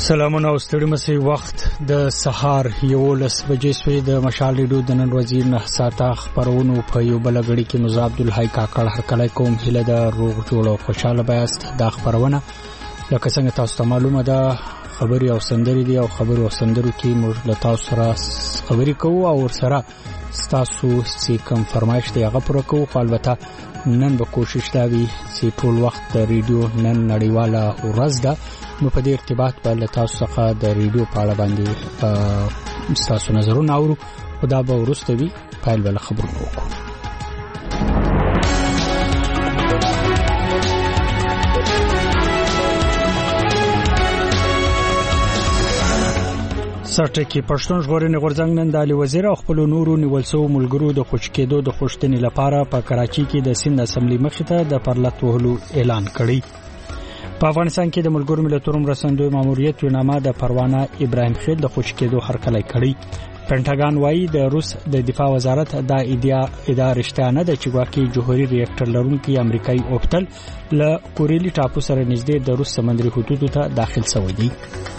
سلامونه او ستړي مسي وخت د سهار 11 بجې شوې د مشال ریډیو د نن وزیر نه ساته خبرونو په یو بلګړی کې مزاب عبدالحی کاکړ هرکلای کوم هله د روغ جوړ او خوشاله بیاست د خبرونه لکه څنګه تاسو ته معلومه ده خبري او سندري دي او خبرو او سندرو کې موږ له تاسو سره خبري کوو او سره تاسو چې کوم فرمایش دی هغه پر کوو خو البته نن به کوشش دا وي چې ټول وخت د ریډیو نن نړیواله ورځ ده نو په دې ارتباط په تاسو څخه د ریډیو په اړه باندې تاسو نظرونه اورو خدا به ورسته وي فایل بل خبرونه وکړو سرټکی پښتون ژغورنې غورځنګ نن د علي وزیر او خپل نورو نیولسو ملګرو د خوش کېدو د خوشتنې لپاره په کراچي کې د سند اسمبلی مخې ته د پرلط وهلو اعلان کړی په افغانستان کې د ملګرو ملتونو مرستندوی ماموریت یونامه د پروانه ابراهیم خیل د خوش کېدو هرکلی کړی پینټاګان وایي د روس د دفاع وزارت دا ادعا رښتیا نه ده چې ګواکې جوهري ریاکټر لرونکي امریکایي اوپټل له کوریلي ټاپو سره نږدې د روس سمندري حدودو ته داخل شوی دی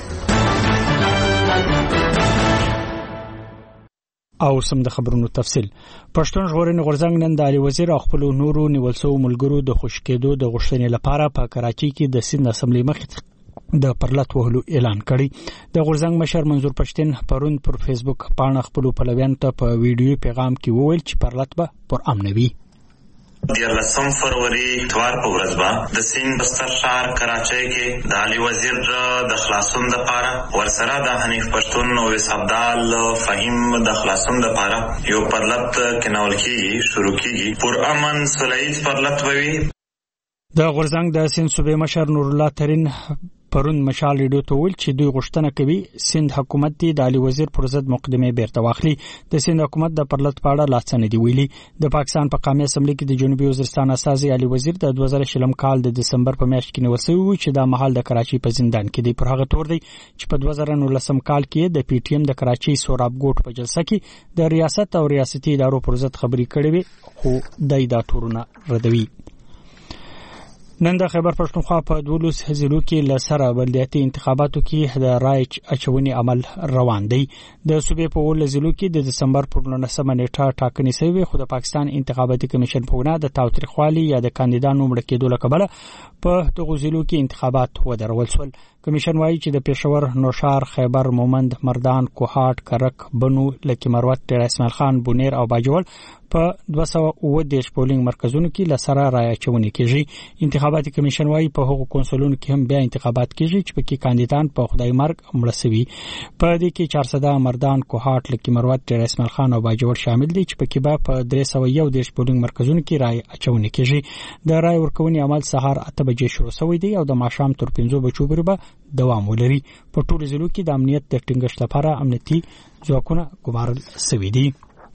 او سم د خبرونو تفصیل پښتون ژغورنې غورځنګ نن د علي وزیر او خپل نورو نیولسو ملګرو د خوش کېدو د غوښتنې لپاره په کراچي کې د سند اسمبلی مخې د پرلط وهلو اعلان کړی د غورځنګ مشر منظور پښتين پرون پر فیسبوک باندې خپل پلویان ته په ویډیو پیغام کې وویل چې پرلط به پر امن وي د 11 فروری اتوار په ورځ به د سیند بستر شهر کراچۍ کې د علي وزیر د خلاصون لپاره ورسره د حنیف پښتون او اسعدال فهیم د خلاصون لپاره یو پرلط کناول کېږي شروع کېږي پر امن صلیز پرلط وي د غورځنګ د سیند صوبې مشر نور الله ترين پرون مشال ریډیو ته ویل چې دوی غوښتنه کوي سند حکومت د علي وزیر پر ضد مقدمه بیرته واخلي د سند حکومت د پرلط پاړه لاڅنه دی ویلي د پاکستان په قومي اسمبلی کې د جنوبي وزیرستان اساسي علي وزیر د 2000 کال د دسمبر په میاشت کې نیول شوی و چې د محل د کراچي په زندان کې دی پر هغه تور دی چې په 2019 کال کې د پی ټی ایم د کراچي سوراب ګوټ په جلسه کې د ریاست او ریاستي ادارو پر ضد خبري کړې وي خو د تورونه ردوي نن د خیبر پښتونخوا په 12 ضلعو کې لسره بلدیاتي انتخاباتو کې د رای اچونې عمل روان دی د صوبې په 12 ضلعو کې د دسمبر پر 19 نیټه ټاکنې شوې خو د پاکستان انتخاباتي کمیشن په وینا د تاوتریخوالي یا د کاندیدانو مړ کېدو لپاره په دغه ضلعو کې انتخابات ودرول شول کمیشن وایي چې د پېښور نوشار خیبر مومند مردان کوهاټ کرک بنو لکی مروت اسماعیل خان بونیر او باجوړ په 210 پولینګ مرکزونو کې لسره رای اچونې کېږي انتخاباتي کمیشن وایي په هغو کونسلونو کې هم بیا انتخابات کېږي چې پکې کاندیدان په خدای مرګ مړ شوي په دې کې 400 مردان کوهاټ لکی مروت اسماعیل خان او باجوړ شامل دي چې پکې به په 311 پولینګ مرکزونو کې رای اچونې کېږي د رای ورکونې عمل سهار 8 بجې شروع شوی دی او د ماښام تر 5 بجو پورې دوام ولري په ټولو ضلعو کې د امنیت د ټینګښت لپاره امنیتي ځواکونه ګمارل شوي دي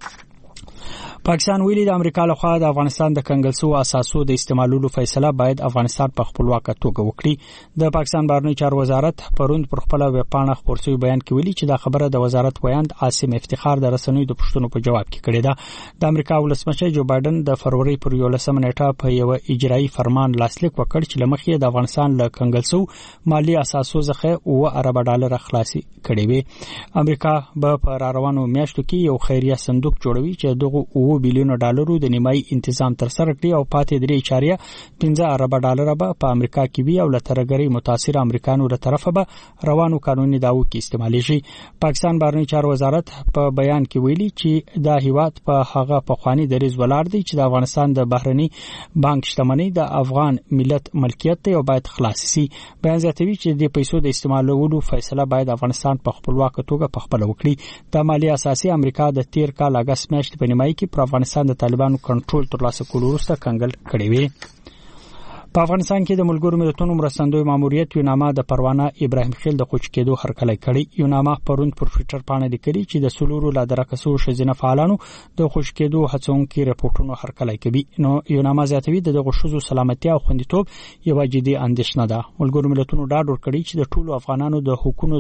پاکستان ویلي د امریکا لخوا د افغانستان د کنګل شوو اساسو د استعمالولو فیصله باید افغانستان په خپلواک توګه وکړي د پاکستان بهرنی چارو وزارت پروند پر خپل ویب پاڼه خپور شوی بیان کې ویلي چې دا خبره د وزارت ویاند عاصم افتخار د رسنیو د پښتنو په جواب کې کړې ده د امریکا ولسمشر جو بایدن د فروری پر 11 نیټه په یو اجرایي فرمان لاسلیک وکړ چې لمخې د افغانستان له کنګل شوو مالی اساسو څخه $9 ارب خلاصي کړي وي امریکا به په روانو میاشتو کې یو خیریه صندوق جوړوي چې دغه $9 بلیون د نیمایي تنظیم تر سره کړی او پاتې 3.15 ارب ډالر به په امریکا کې وي او له ترګری متاثر امریکانو له طرفه به روانو قانوني داو کې استعمالي شي پاکستان بهرنی چارو وزارت په بیان کې ویلي چې دا هیواد په هغه پخوانی دریز ولر دی چې د افغانستان د بهرنی بانک شتمنۍ د افغان ملت ملکیت دی او باید خلاص شي بیان زیاتوي چې د پیسو د استعمالولو فیصله باید افغانستان په خپلواک توګه په خپل وکړي د مالی اساسي امریکا د 13 کال اگست میاشتې په نیمایي کې پر افغانستان د طالبانو کنټرول ترلاسه کولو وروسته کنګل کړی وي په افغانستان کې د ملګرو ملتونو مرستندوی ماموریت یونامه د پروانه ابراهیم خیل د خوش کېدو هرکلی کړی یونامه پرون پر ټوئیټر باندې لیکلي چې د سلورو لا درکسو شزینه فعالانو د خوش کېدو هڅونکي رپورټونو هرکلی کوي نو یونامه زیاتوي د غوښتنو سلامتي او خوندیتوب یو جدي اندېښنه ده ملګرو ملتونو ډاډ ورکړي چې د ټولو افغانانو د حقوقو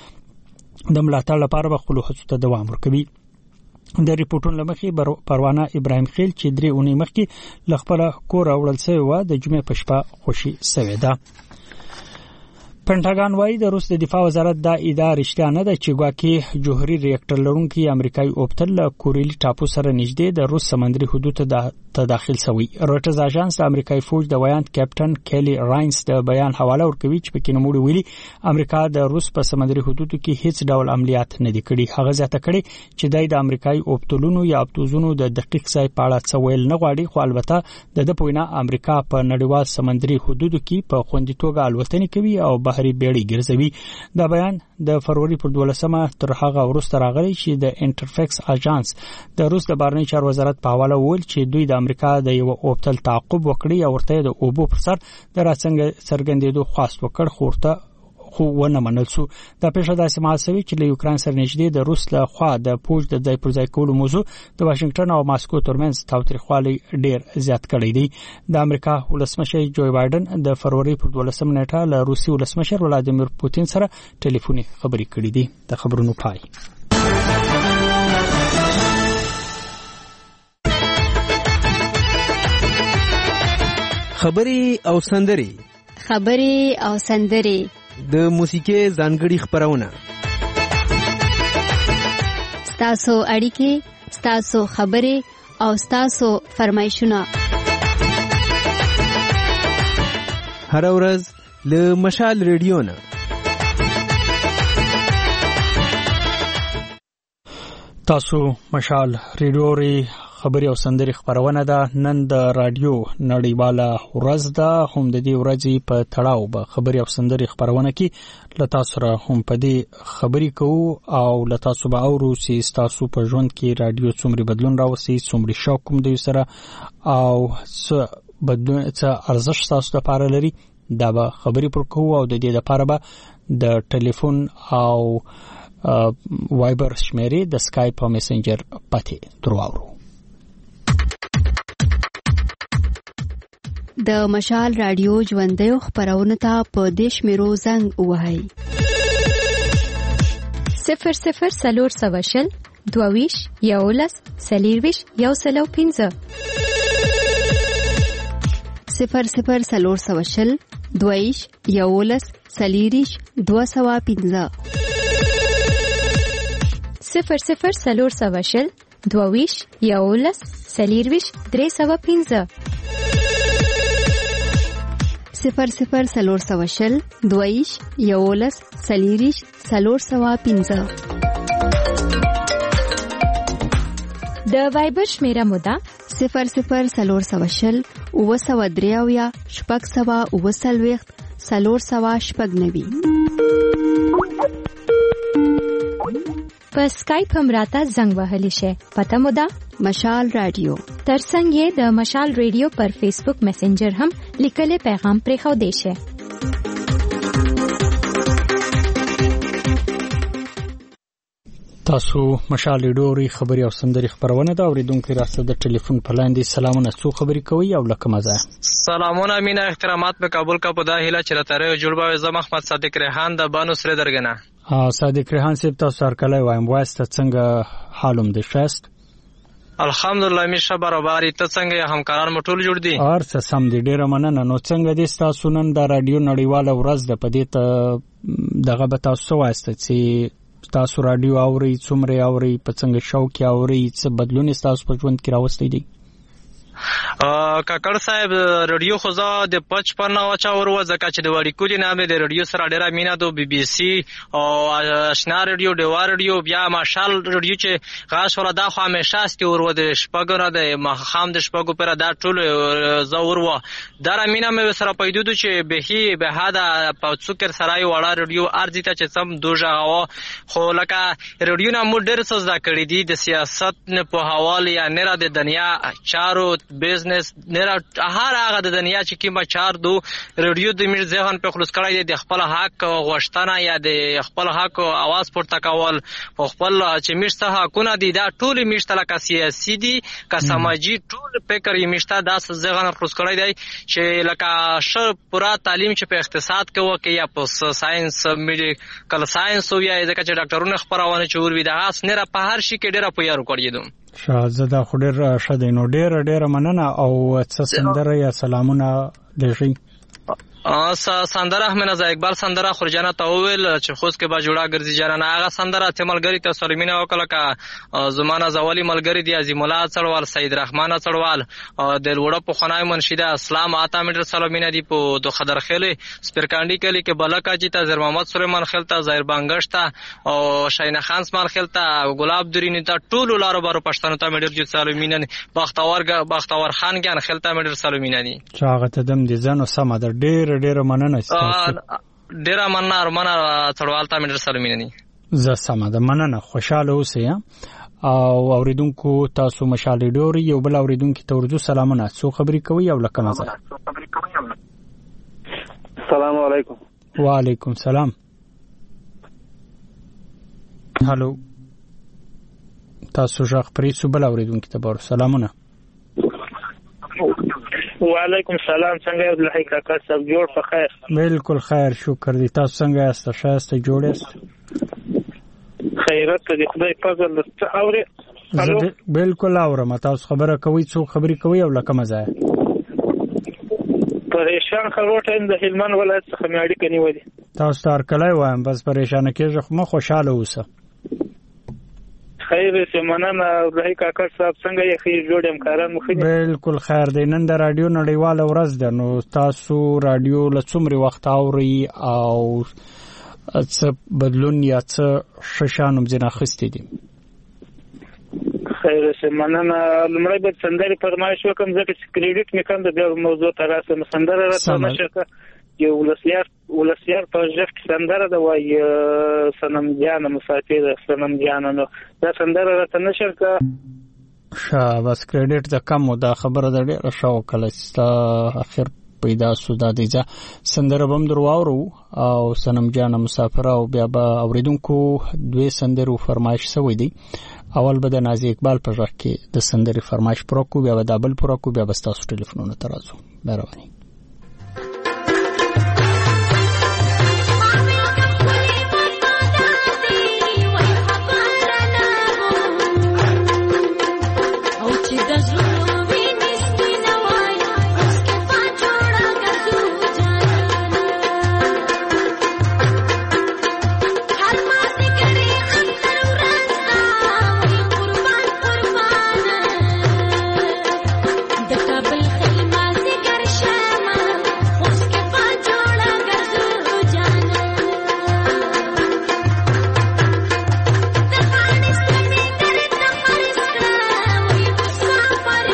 د ملاتړ لپاره به خپل هڅو ته دوام ورکوي د ریپورتونو لمخې پروانه ابراهیم خیل چې 3 اونۍ مخکې لخپله کور اورل سوی و د جمعې په شپه خوشي سوی ده پنټاګان وايي د روس د دفاع وزارت دا ادعا رښتیا نه ده چې ګواکې جوهري ریاکټر لرونکي امریکایي اوبتل له کوریلي ټاپو سره نږدې د روس سمندري حدود ته داخل شوی. رويټرز اژانس د امریکایي فوج د ویاند کیپټن کیلی راینز د بیان حواله ورکوي چې پکې نوموړي ویلي امریکا د روس په سمندري حدودو کې هیڅ ډول عملیات نه دي کړي. هغه زیاته کړي چې د امریکایي اوبتلونو یا ابتوزونو د دقیق ځای په اړه څه ویل نه غواړي، خو البته د پوینا امریکا په نړیوال سمندري حدودو کې په خوندیتوب الوتنې کوي او بحري بیړۍ ګرځوي. دا بیان د فروری پر 12مه تر هغه وروسته راغلی چې د انټرفیکس اژانس د روس د بهرنی چارو وزارت په حواله ویل چې دوی د امریکا د یو اوبتل تعقب وکړي او ورته د اوبو پر سر د راڅنګ سرګندېدو خواست وکړ، خو ونه منل شو. دا پیښه داسې محاسبه چې له یوکران سره نږدې د روس له خوا د پوج د ځای پر ځای کولو موضوع د واشنگټن او ماسکو ترمنځ تاوتریخوالی ډیر زیات کړی دی. د امریکا ولسمشر جو بایدن د فروری پر 12 نیټه له روسي ولسمشر ولادیمیر پوتین سره ټلیفوني خبرې کړې دي. د خبرونو پای. خبري او سندري د موسیقي ځانګړي خبرونه، ستاسو اړیکې، ستاسو خبرې او ستاسو فرمایشونه هر ورځ له مشال ریډیو نه. تاسو مشال ریډیو خبري او سندري خبرونه ده. نن د رادیو نړیواله ورځ ده، هم د دې ورځې په تړاو به خبري او سندري خبرونه کې له تاسو سره هم په دې خبري کوو او له تاسو به اورو چې تاسو په ژوند کې رادیو څومره بدلون راوستي، څومره شوق کوم دی سره او څه بدلون څه ارزښت تاسو لپاره لري. دا به خبري پر کوو او د دې لپاره به د ټلیفون او وایبر شمیرې د سکایپ او میسنجر پته درواورو. د مشال رادیو ژوندۍ خبرونه ته په دیش میرو زنګ وهاي 00 سلور سواشل دوویش یولس سلیرویش یوسلو 15 00 سلور سواشل دوویش یولس سلیریش 215 00 سلور سواشل دوویش یولس سلیرویش 315 00 سلور سواشل دویش یولس سلیریش 315 د وایبر شمیره مودا 00 سلور سواشل وسودریاویا شپږ سوا وسلويخت سلور سوا شپږ نوي. په سکایپ هم راته زنګ وهلی شي. پته مو ده مشال رادیو. ترڅنګ یې د مشال رادیو پر فیسبوک میسنجر هم لیکلي پیغام پرې خو دی شي. تاسو مشال رادیو خبري او سندري خبرونه دا اوریدونکو راست د ټلیفون په لاندې سلامونه څو خبري کوي او لکه مزه. سلامونه مینا احترامات په کابل کا په داخله چرته جوړ باوي زما محمد صادق ریحان د بانو سره درګنه. صادق ریحان صاحب تاسو سرکلای وایم واسطه څنګه حالوم د شاست؟ الحمدلله میشه برابر ته څنګه همکاران مټول جوړ دي؟ ارڅ سم دي ډیره مننه. نو څنګه دي تاسو نن د رادیو نړیواله ورځ د پدې ته دغه به تاسو واسطه چې تاسو رادیو اوري څومره اوري په څنګه شوق اوري څه بدلون تاسو په ژوند کې راوستي دي؟ کاکړ صاحب رادیو خو زه د 55 واچا ور وځکه چې د وړي کولی نامې د رادیو سره ډیره مینا دو بي بي سي او آشنا رادیو دیوا رادیو بیا ماشال رادیو چې غاښ ولا دا خو همیشه است ور ود شپګره د مخام د شپګو پر دا ټول زور و دا مینا مې سره پیدو چې به به هدا په څوکر سرای وړا رادیو ارزي ته چې سم دوجا خو لکه رادیو نه مو ډیر څه زده کړی دي د سیاست نه په حواله یا نه د دنیا چارو بزنس نه هر هغه د دنیا چې کیما چار دو رادیو د میر ځهن په خلاص کړی د خپل حق غوښتنه یا د خپل حق आवाज پورته کول او خپل چې میشته حقونه دي دا ټول میشته لکه سیاسي دي که سماجی ټول فکر یې میشته داس ځهن خلاص کړی دی چې لکه ش پورا تعلیم چې په اقتصاد کې وکي یا په ساينس میډیکل ساينس او یا ځکه چې ډاکټرونه خبرونه چور وي دا اس نه په هر شي کې ډیره پیار کړی دي. شاهزاده خډر شدینو ډیر مننه او څه سندره یا سلامونه لږی. سندره احمد رضا اقبال سندره خورجانه ته وویل چې خوست کې به جوړه ګرځي جانانه هغه سندره ته ملګری ته سلمینه وکړه که زمانه زوالی ملګری دی عظیم الله څړوال سید رحمان څړوال د وړه په خنای منشیده اسلام آتا میټر سلمینه دی په دو خدر خېلې سپرکانډي کلی کې بلکا جیتا زر محمد سلیمان خلتا زهیر بنگشتا او شاینه خان سمال خلتا ګلاب درینی ته ټول لارو بارو پښتنو ته میټر جی سلمینه بختور خان ګان خلتا میټر سلمینه دی چاغه ته دم دي زنو سم در ډېر مننه ډېر مننه ارمانه څړوال ته میټر سلمینه دی زه سم ده مننه خوشاله اوسئ او اوریدونکو تاسو مشال ډوري یو بل اوریدونکو ته ورجو سلامونه څو خبري کوي او لکه نظر السلام علیکم وعلیکم السلام هالو تاسو ژغ پریسو بل اوریدونکو ته بر سلامونه وعلیکم السلام څنګه عبد الحی کاکا صاحب جوړ په خیر بالکل خیر شکر دي تاسو څنګه یاست شایسته جوړ یاست خیرت دې خدای فضل ته اوري بالکل اورم تاسو خبره کوي څو خبري کوي او لکه مزه پریشان خروټ د هلمند ولایت څخه میاړي کني ودی تاسو تار کله وایم بس پریشان کېږه خو خوشاله اوسه خیر سه مننه عبدالحی کاکا صاحب څنګه یې خیر جوړم کاران مخې بالکل خیر دی نن د رادیو نړیواله ورځ ده نو تاسو رادیو له څومره وخت اوري او څه بدلون یا څه ششانم زنه خسته دي خیر سه مننه لمړی به سندري فرمایش وکم ځکه چې کریډټ مې کم د موضوع تراسه سندره راته نشکه یو ولسیار په ژبه سندره د وای سنم جان مسافر سنم جان نو دا سندره راته نشکه بس کریډټ د کم دا خبره د ډیره شو کله چې اخر پیدا سودا دیجا سندره بم درواورو او سنم جان مسافر او بیا به اوریدونکو دوی سندرو فرمایش سوي دي اول به د نازي اقبال په ځخ کې د سندري فرمایش پروکو بیا به دابل پروکو بیا به تاسو ټلیفونونه ترازو مهرباني Bye.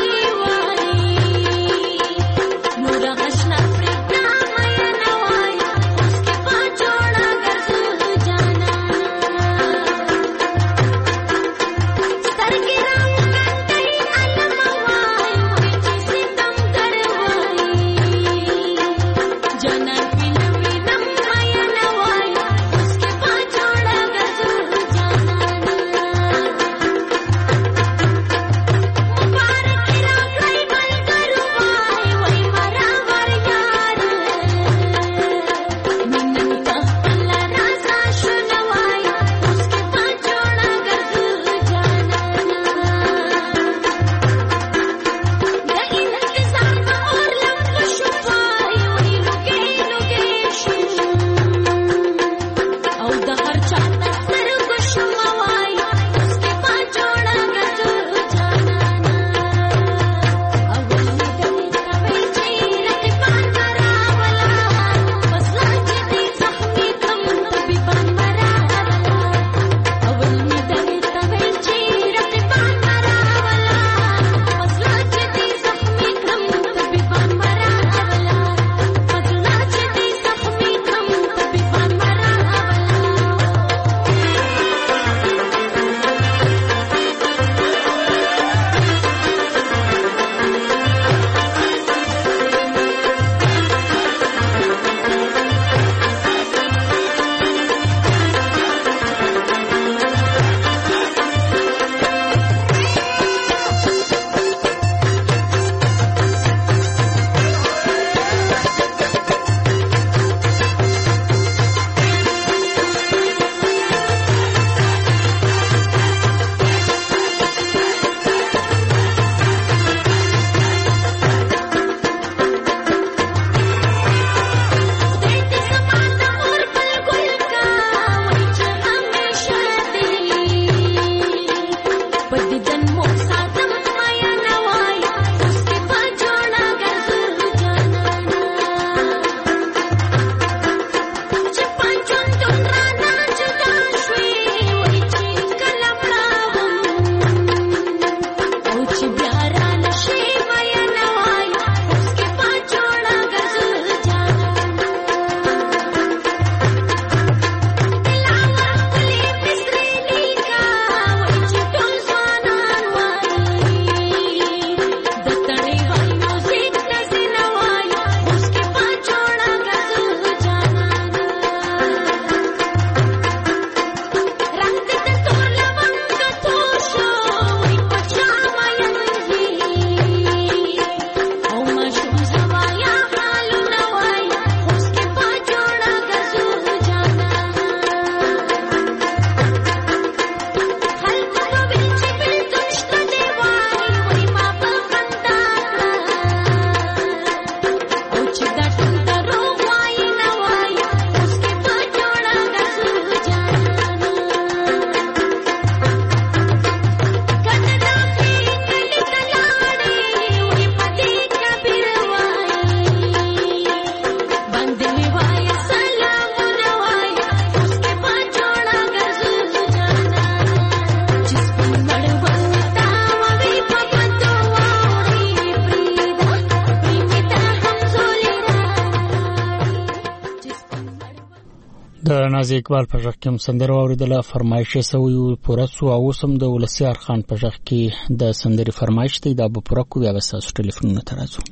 نازي اقبال په ژغ کې سندره اوریدله فرمایش سوی پوره سو او سم د ولسیار خان په ژغ کې د سندري فرمایش دی دا به پوره کو بیا به تاسو ټلیفونونه ترازو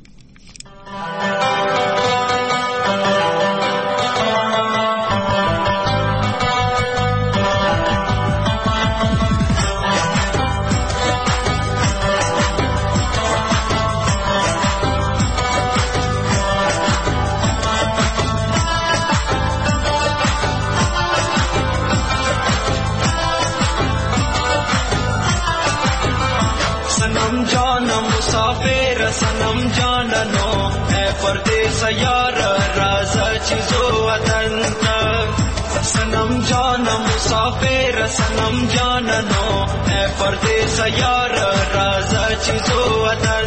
सनम जाननो है परदेस यार राजा चीजो वतन सनम जान मुसाफिर सनम जाननो है परदेस यार राजा चीजो वतन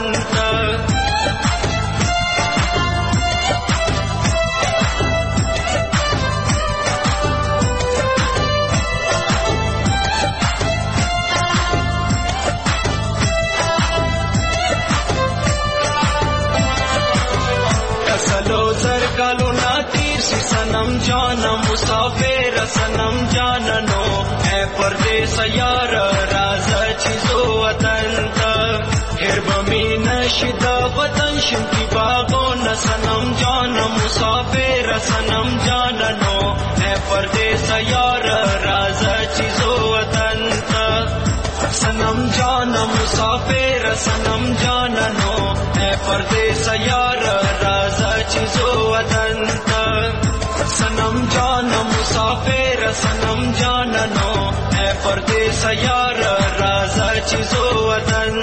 सनम जान मुसाफिर सनम जाननो है परदेस यार राजा चीजो वतन हिरबमी नशिद वतन शिंकी बागो न सनम जान मुसाफिर सनम जाननो है परदेस यार राजा चीजो वतन सनम जान मुसाफिर सनम जाननो है परदेस यार राजा चीजो वतन सनम जान मुसाफिर सनम जाननो है परदेस यार राजा चीजो वतन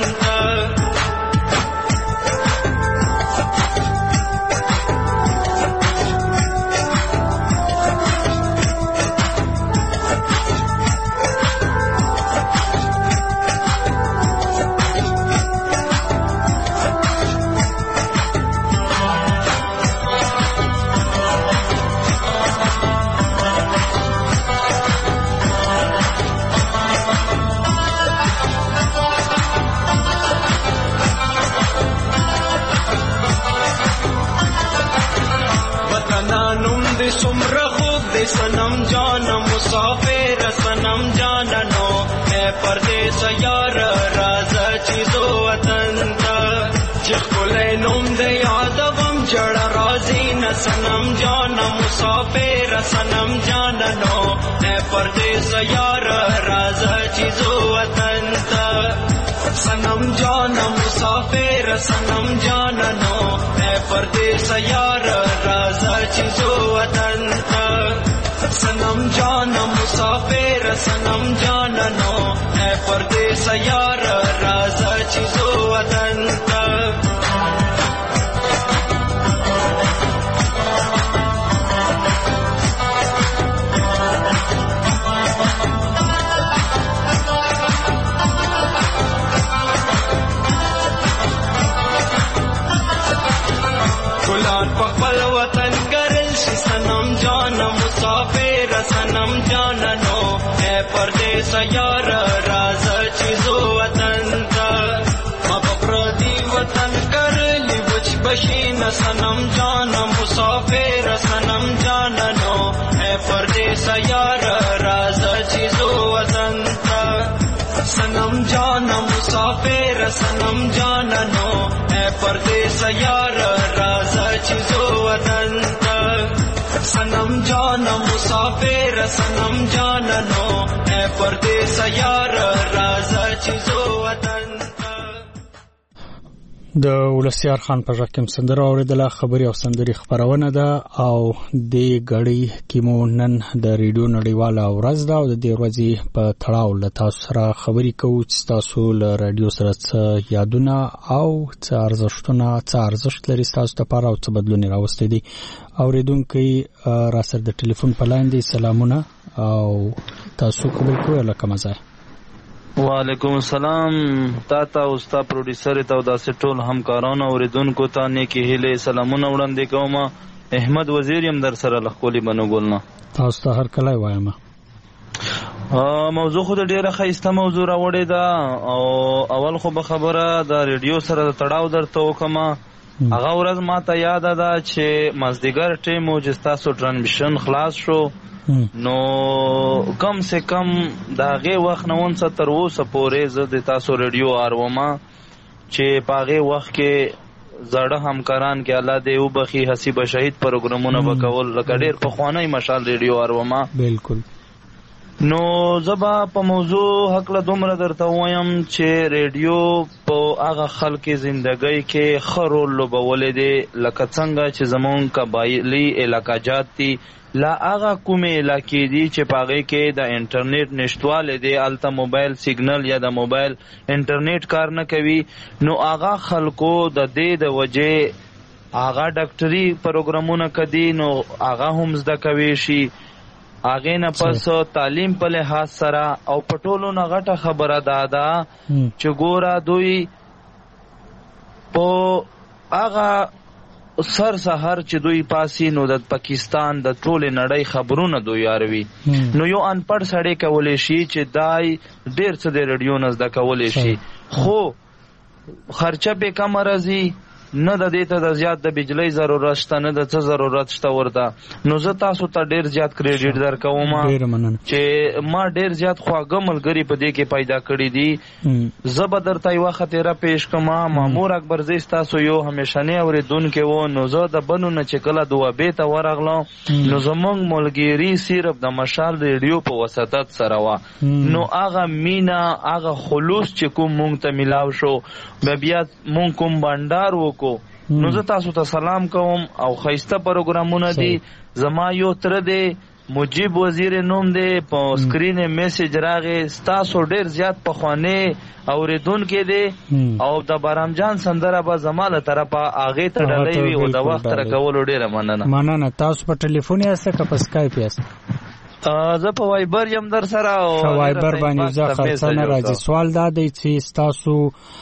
सनम जान मुसाफिर सनम जाननो है परदेस यार राजा चीजो वतन जिखुले नुम दे यादवम जड़ राजी न सनम जान मुसाफिर सनम जाननो है परदेस यार राजा चीजो वतन सनम जान मुसाफिर सनम जाननो है परदेस यार राजा चीजो वतन सनम जान मुसाफिर सनम जाननो है परदेस यार राजा चीजो वतन मुसाफिर सनम जाननो है परदेस यार राज चीजो वतन का मपप्रदी वतन कर लिबुच बशीन सनम जान मुसाफिर सनम जाननो है परदेस यार राज चीजो वतन का सनम जान मुसाफिर सनम जाननो है परदेस यार राज चीजो वतन का सनम जान मुसाफिर सनम जाननो है परदेस यार राज चीजो वतन د ولسیار خان په ژکم سندره اوریدله خبري او سندري خبرونه ده او د غړي کیمو نن د ریډیو نړیواله ورځ ده او د دې ورځې په تړاو له تاسو سره خبري کوو چې تاسو له رادیو سره یادونه او څه ارزښت لري تاسو لپاره او څه بدلون راوستي دي اوریدونکو را سره د ټلیفون په لاین دي سلامونه او تاسو قبول کوئ لکه مزه وعلیکم السلام تا اوستا پروډوسر ته او داسې ټول همکارانو اوریدونکو ته نیکی هیله سلامونه وړاندې کوم. احمد وزیر يم در سره لخولي بنو ګولنه تاسو ته هر کله وایم. موضوع خو ډیره خیسته موضوع راوړې ده او اول خو به خبره د ریډیو سره د تړاو درته وکم. هغه ورځ ما ته یاد ده چې مازدیګر ټیم او چې تاسو ټرانسمیشن خلاص شو نو کم سے کم داغه وخت نه ونڅ تر اوسه پورې زه د تاسو ریډیو اروما چې پاغه وخت کې زړه همکاران کې الله دې وبخي حسیب شهید پروګرامونه وکول لکه ډېر په خوانی مشال ریډیو اروما بالکل. نو زبا په موضوع حق له دومره درته وایم چې ریډیو په هغه خلک زندګۍ کې خرول لوبولې دي لکه څنګه چې زمون قبایلی علاقاجات دي لا هغه کومې علاقې دي چې پاغې کې د انټرنیټ نشټواله دی الته موبایل سیګنل یا د موبایل انټرنیټ کار نه کوي نو هغه خلکو د دې د وجې هغه ډاکټري پروګرامونه کدي نو هغه هم زده کوي شي هغه نه پس تعلیم په لحاظ سره او پټولو نه غټه خبره ده چې ګوره دوی په هغه سر سحر چې دوی پاسي نو د پاکستان د ټول نړۍ خبرونه دوی یاروي نو یو انپړ سړی کولې شي چې دای ډیر څه د ریډیو نه زده کولې شي خو خرچه به کم راځي نه د دې ته د زیات د بجلی ضرورت شته نه د څه ضرورت شته ورته نو زه تاسو ته ډیر زیات کریډټ درکوم چې ما ډیر زیات خواږه ملګري په دې کې پیدا کړی دي. زه به درته یوه خاطره پیش کوم. مامور اکبر زی تاسو یو همیشنی اوریدونکی و نو زه د بنو نه چې کله دوابې ته ورغلم نو زمونږ ملګري صرف د مشال ریډیو په وسطت سره وه نو هغه مینا هغه خلوص چې کوم مونږ ته میلاو شو بیا مونږ کوم بانډار وکړو نو زه تاسو ته سلام کوم او خیسته پروګرامونه دي. زما یو تر دی مجیب وزیر نوم دی په سکرین میسج راغی تاسو ډیر زیات پخوانه اوریدونکو دی او د بارام جان سندره به زماله طرفه اغه ته ډلې وی او د وخت راکول ډیره مننه. تاسو په ټلیفون یاسته که په اسکایپ یاسته؟ زه په وایبر یم در سره او وایبر باندې زه خرڅنه راځي. سوال دا دی چې تاسو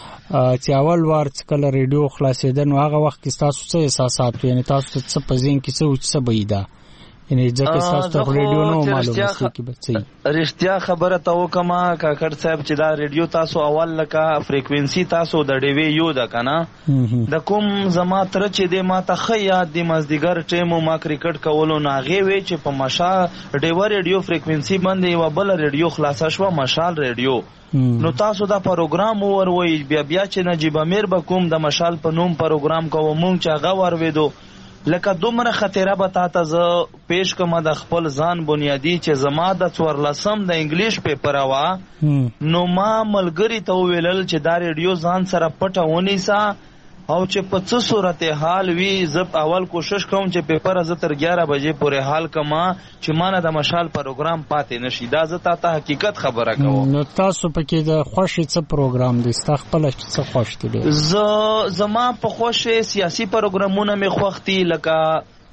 چې اول وار کله ریډیو خلاصېده نو هغه وخت کې تاسو څه احساسات یعنی تاسو څه په ذهن کې څه بېده یعنی ځکه تاسو ته ریډیو نو معلومه کې بچي رښتیا خبره ته وکما کاکړ صاحب چې دا ریډیو تاسو اول لکه فریکوئنسي تاسو د ډیوی یو ده کنه د کوم زما تر چې د ما ته خیا د مازدیګر ټیمو ما کرکټ کولو ناغه وی چې په مشا ډیو ریډیو فریکوئنسي باندې یو بل ریډیو خلاص شو مشال ریډیو نو تاسو دا پروګرام وروي بیا چې نجیب امیر به کوم د مشال په نوم پروګرام کوم مونږ چې هغه ورویدو لکه دومره خطره به تاسو ز پیش کوم د خپل ځان بنیادی چې زما د 14 د انګلیش پیپر وا نو ما ملګری ته ویلل چې دا ریډیو ځان سره پټه ونیسا او چې په څه صورتحال وي زه اول کوشش کوم چې پیپر از تر 11 بجې پورې حال کما چې مانه د مشال پروګرام پاتې نشي دا زه ته حقیقت خبره کوم. نو تاسو پکې د خوشي څه پروګرام دي خپل څه خوښ دي؟ زما په خوشي سیاسي پروګرامونه می خوښتي لکه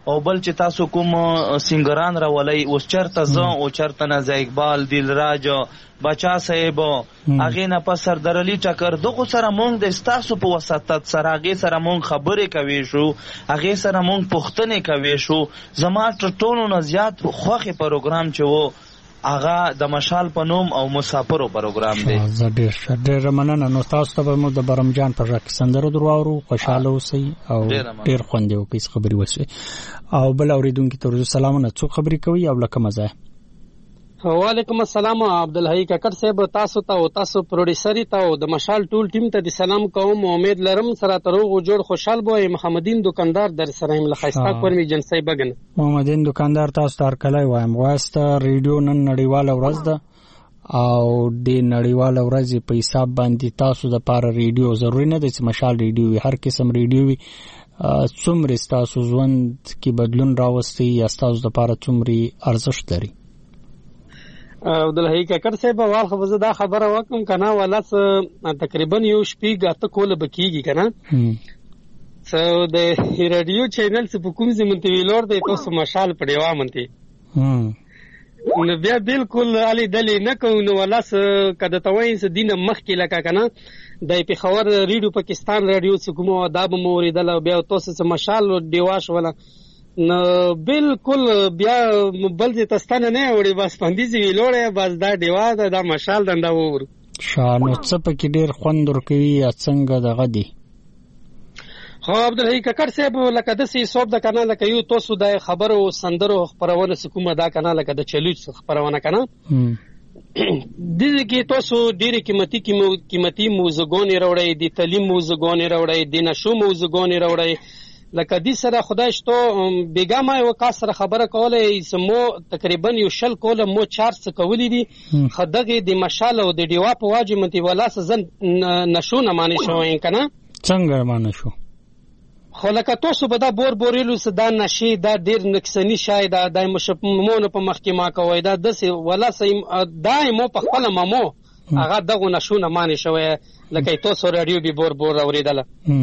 او بل چې تاسو کوم سنگران راولای اوس چرته زه او چرته نه اقبال دلراج بچا صاحب هغه نه په سردار علي ټکر دغه سره مونږ د تاسو په وساتت سره هغه سره مونږ خبرې کوي شو هغه سره مونږ پوښتنې کوي شو زما ټولو نه زیات خوخه پروګرام چې وو هغه د مشال په نوم او مسافرو پروګرام دی. ډېر مننه. نو تاسو ته مو د برمجان پر راک سندرو درواورو خوشاله اوسئ او ډېر خوند یو کیس خبري وشي او بل اوریدونکو ته سلامونه. څو خبري کوي او لکه مزه. وعلیکم السلام عبدالحی ککر صاحب تاسو ته او تاسو پروډیوسر ته او د مشال ټول ټیم ته د سلام کوم. امید لرم سره تروغ جوړ خوشحال بوئ. محمدین دکاندار در سره هم لخصتا کورمي جنسي بغن. محمدین دکاندار تاسو تر کله وایم واسطه ریډیو نن نړیواله ورځ ده او د نړیواله ورځ په حساب باندې تاسو د پاره ریډیو ضروري نه ده چې مشال ریډیو هر قسم ریډیو وي. څومره تاسو ژوند کې بدلون راوستي یا تاسو د پاره څومره ارزښت لري. عبدالحی ککر صاحب وال خو زه دا خبره وکم کنه ولس تقریبا یو شپږ اته کوله بکیږي کنه سو د رادیو چینل څخه کوم زمونته ویلور د تاسو مشال پړیوا منته نو بیا بالکل علي دلی نه کوو ولس کده توین س دینه مخ کې لکه کنه د پیښور ریډیو پاکستان رادیو څخه کومه آداب موریدل بیا تاسو څخه مشال دیواش ولا نو بالکل بیا بل دې تستانه نه وړي بس پندې ویلوړې بس دا دیوا دا مشال دنده وور شانو څه پکې ډیر خوند ورکوي یا څنګه دغه دی. خو عبدالحی ککر صاحب لکه د سی صوب د کنه لکه یو تاسو د خبرو سندرو خبرونه سکومه دا کنه لکه د چلوچ خبرونه کنه دې کې تاسو ډېر قیمتي موزګون راوړی دي تعلیم موزګون راوړی دي نشو موزګون راوړی لکه دې سره خدای شتو بیګا ما یو کا سره خبره کوله سمو تقریبا یو شل کوله مو 400 کولی دي خدغه د مشال او د دیوا په واجب منتی ولا سزن نشو نه مانی شو کنه څنګه مانی شو خو لکه تاسو به دا بورېلو سدا نشي دا ډیر نقصانی شاید د مشمون په محکمه کوي دا د ولا سیم دایمو په خپل مامو هغه دغه نشونه مانی شوی لکه تاسو رادیو به بور اوریدله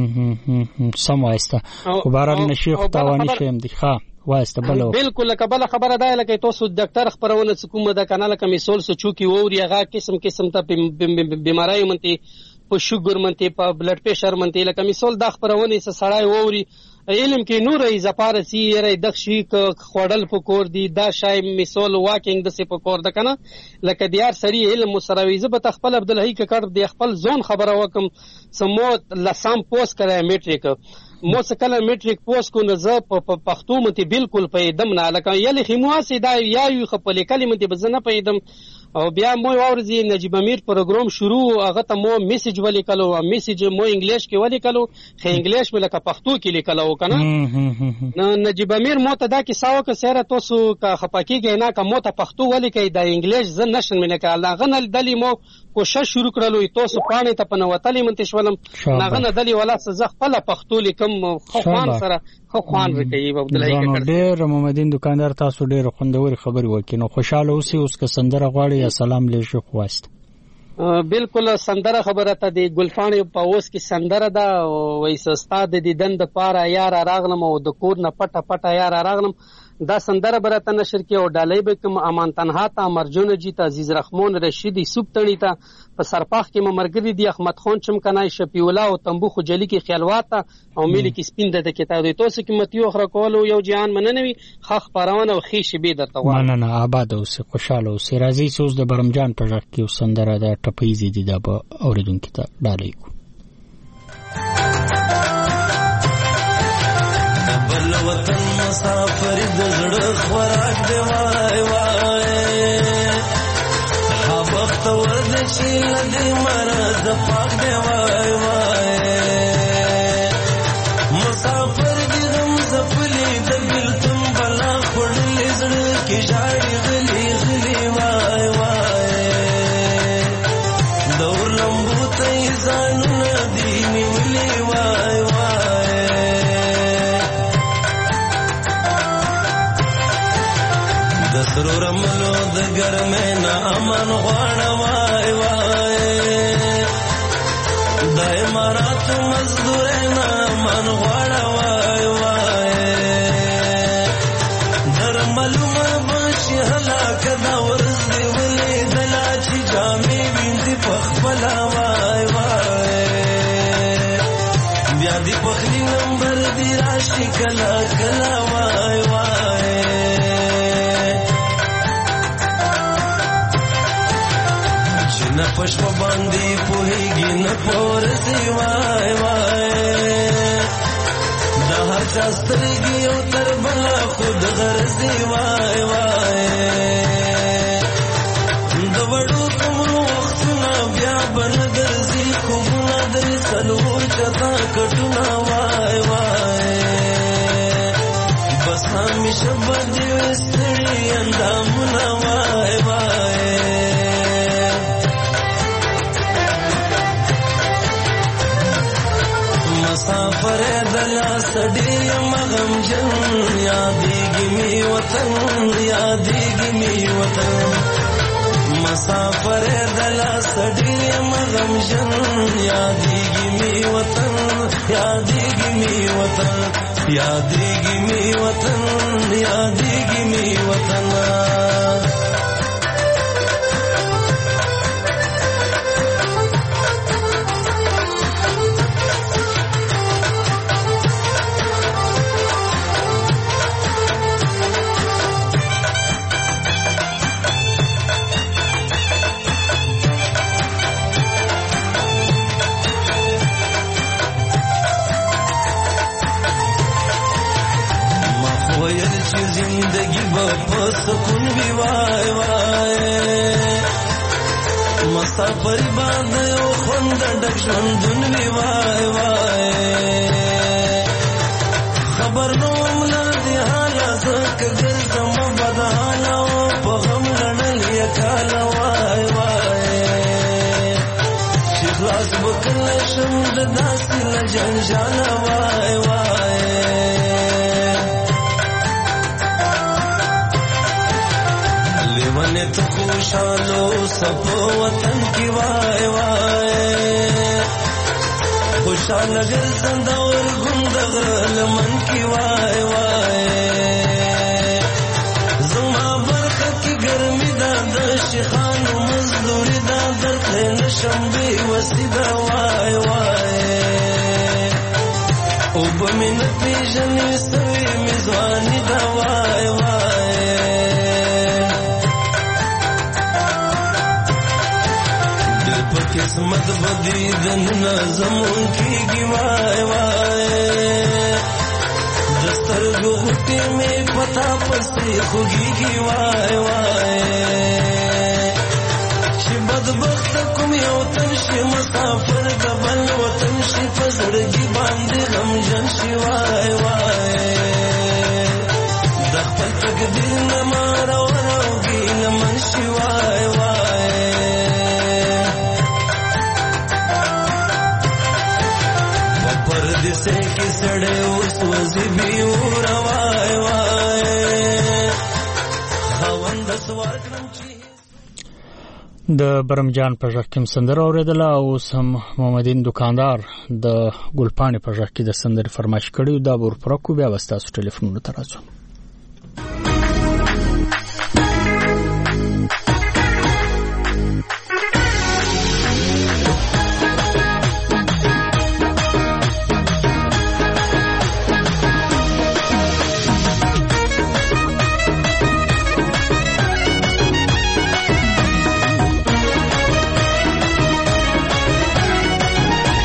سموایسته خبره نشي ختوانی شم دي ښه واسطه بلو بالکل لکه بل خبره ده لکه تاسو ډاکټر خبرونه کومه د کانال کې میسول سچوکی ووري هغه قسم ته بیماری منتي په شوګر منتي په بلډ پریشر منتي لکه میسول د خبرونه سړای ووري علم کې نور ای زپارسی ری دښی خوړل پکور دی دا شای میسول واکینګ د سی پکور د کنه لکه دیار سری علم مسرویزه به تخپل عبدالحی ککر د خپل ځون خبره وکم سمو لسام پوس کړه میټریک مو سکله میټریک پوس کو نه ز په پښتو متي بالکل په دم نه لکه یلی خمواسي دا یا یو خپل کلمه بزنه په دم او بیا مو ورزي نجیب امیر پروګرام شروع هغه ته مو میسج ولیکلو میسج مو انګلیش کې ولیکلو خو انګلیش ملکه پښتو کې لیکلو کنه نو نجیب امیر مو ته دا کې ساو که سره تاسو کا خپاکیږي نه کا مو ته پښتو ولیکي دا انګلیش زن نشن منه کا الله غنل دلی مو کوشش شروع کړلو تاسو پانه ته په نوتلی منتش ولم ناغه دلی ولا ز خپل پښتو لیکم خو خوان سره خو خوان رکې عبدالحی ککر ډېر محمدین دکاندار تاسو ډېر خوندور خبري وکینو خوشاله اوسئ اوس که سندره غواړي یا سلام لږه خواست بالکل سندره خبره ته دی ګلفان په اوس کې سندره دا وایي استاد د دیدن د پاره یار راغلم او د کور نه پټه یار راغلم دا سندره برته نشر کې او ډالۍ به کوم امان تنها ته مرجون جی ته عزیز رحمان رشیدی سوبتنی ته په سرپاخ کې مرګری دی احمد خان چمکنای شفیع الله او تنبو خجلی کې خیالوات او ملي کې سپین د کتاب دی تاسو کې متیو خره کولو یو جهان مننوي خخ پروانه او خیش به درته وای مننه آباد اوس خوشاله اوس راځي سوز د برمجان په ځخ کې سندره د ټپیزي دی د اوریدونکو ته ډالۍ کو بل وطن مسافر د زړه خوراک دی وای وای ها وخت ورد شي لدی مرز پاک دی وای وای مسافر دې غم زپلی د بلتم بلا خړلې زړه کې جاړي غلي غلي وای وای دور لمبو ته ځان ندی نیولې وای سرو رملو د ګرمه نه امن غواړه وای وای د امارات مزدور نه امن غواړه وای وای دی راشي کلا کلا وای وای چې نه پښپ باندې پوهیږي نه پورځي وای وای دا هر چا سترګي او تر بلا خود غرضي وای وای د وړو کومو وختونه بیا بل درځي خوبونه درې څلور چتا کټونه وای وای بس همیشه باندې وستړي اندامونه وای وای مسافر دلا سړي مغم جن یادېږي می وطن یادېږي می وطن مسافر دلا سړي مغم جن یادېږي می وطن یادېږي می وطن یادېږي می وطن یادېږي می وطن زندگی با سکون بھی وای وای مسافر باندې او خوند ډک ژوندون بھی وای وای خبر نو مل دی حالا زکه ګرځم بدحالا او په غم لړل یکال وای وای چې خلاص وکړل شم د داسې لجنجال وای وای لیوانه تو خوشالو سپو وطن کی وای وای خوشال گرزن دور گندغر لمن کی وای وای زما برخه کی گرمی دا د شیخانو مزدوری دا درته نشم بی وسیدا وای وای او بمینت پیژنې سوي میزوانی دا وای وای قسمت بدی دن زمون کی وای وای دستر غوټي می پتا پسې خوږي کی وای وای چې بدبخت کوم یو تن شي مسافر د بل وطن شي پزړګي باندې غمجن شي وای وای د خپل تقدیر نه مارو راوږي لمن شي وای وای پردیسه کی سړې اوس وځي بي وروای وای خوند سوارګم چې د برمجان په ژغ کې سندره اوریدله او سم محمدین دکاندار د ګلپانې په ژغ کې د سندرې فرمایش کړی دا ور پرکو بیا وستاسو ټلیفونونو ته راځو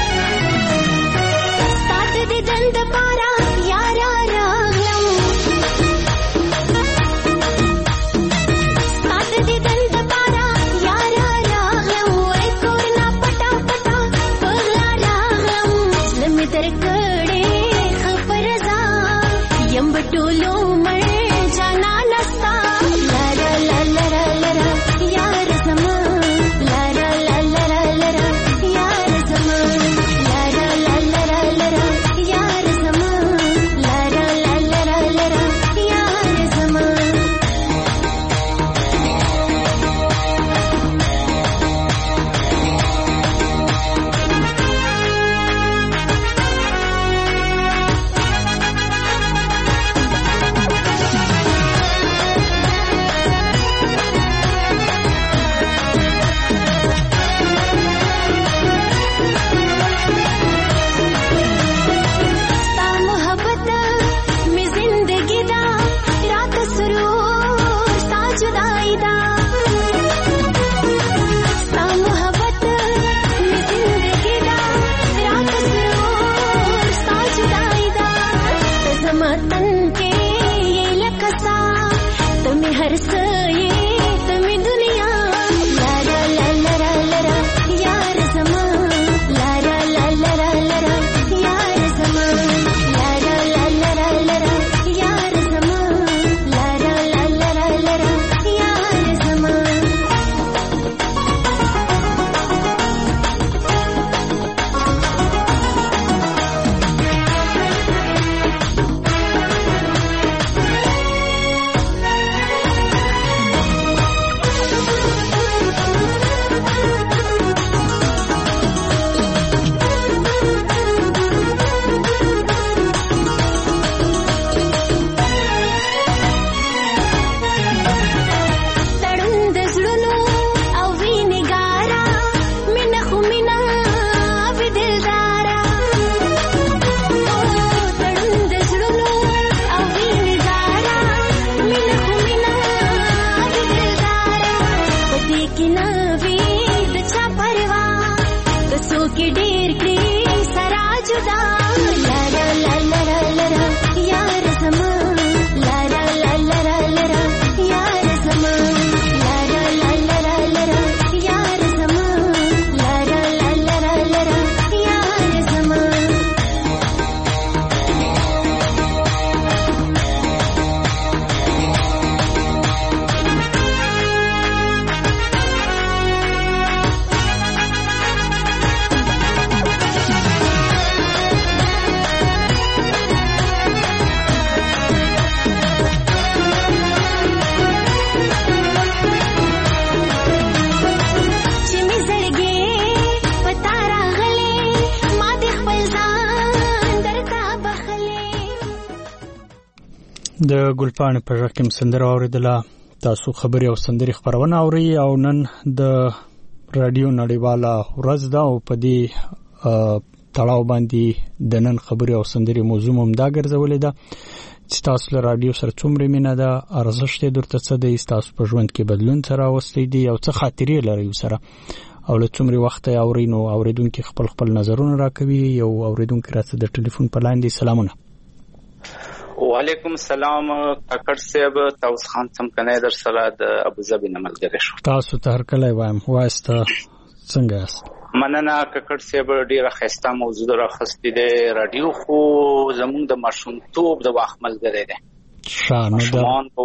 साथ दे दंद पारा यारा रागलम د ګلپاڼې په ژغ کې سندره اوریدله. تاسو خبري او سندري خبرونه اوري او نن د رادیو نړیواله ورځ ده او په دې تړاو باندې د نن خبري او سندري موضوع هم دا ګرځولې ده چې تاسو له رادیو سره څومره مینه ده، ارزښت یې درته څه دی، تاسو په ژوند کې بدلون سره راوستي دي او څه خاطرې لري سره او له څومره وخت اوري نو اوریدونکو خپل نظرونه راکوي. یو اوریدونکو راته د ټلیفون په لاین دی. سلامونه. وعلیکم السلام کاکړ صاحب، تاسو خان سم کنه در سره د ابوظبي نه ملګری شو. تاسو ته هر کله وایم واسطه څنګه یاست؟ مننه کاکړ صاحب، ډیره خسته موضوع راخستې ده. رادیو خو زموږ د ماشومتوب د وخت ملګری ده. شانه ده.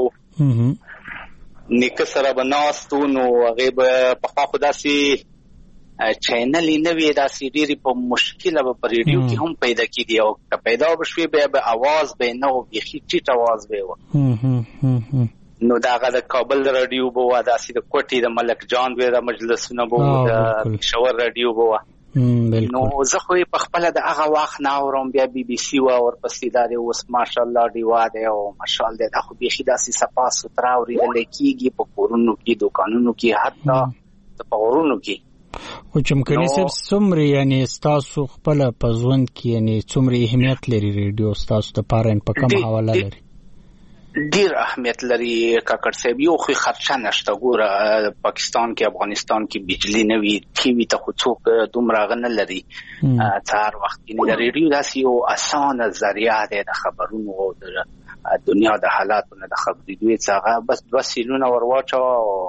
نیکه سره بناستو نو هغه په خوا خداسي چینل نوې داسې ډېری په مشکله په ریډیو کې هم پیدا کیدی او که پیدا بشوي به आवाज به نو بيخي ټیټ आवाज به و. نو داغه د کابل رادیو بو داسې د کوټي د ملک جان به د مجلسونه بو د شور رادیو بو. نو زه خو په خپل د هغه وخت نه اورم بیا بي بي سي او ورپسې دا اوس ماشاءالله دیوا ده او ماشاءالله د خو بيخي داسې صفا سترا اورېدل کیږي په کورونو کې، دکانونو کې، حتی په ورونو کې. او چمکني صاحب څومره یعنی تاسو خپل په ژوند کې یعنی څومره اهمیت لري ریډیو تاسو ته پاره په کوم حواله لري؟ ډیر اهمیت لري کاکړ صاحب. یو خو خرچه نشته، ګوره پاکستان کې افغانستان کې بجلی نه وي، ټي وي ته خو څوک دومره غن لري. څار وخت کې د ریډیو داسې یو اسانه ذریعہ ده د خبرونو او د دنیا د حالاتو نه د خبرې دوی څنګه بس 2 سیلونه ورواچو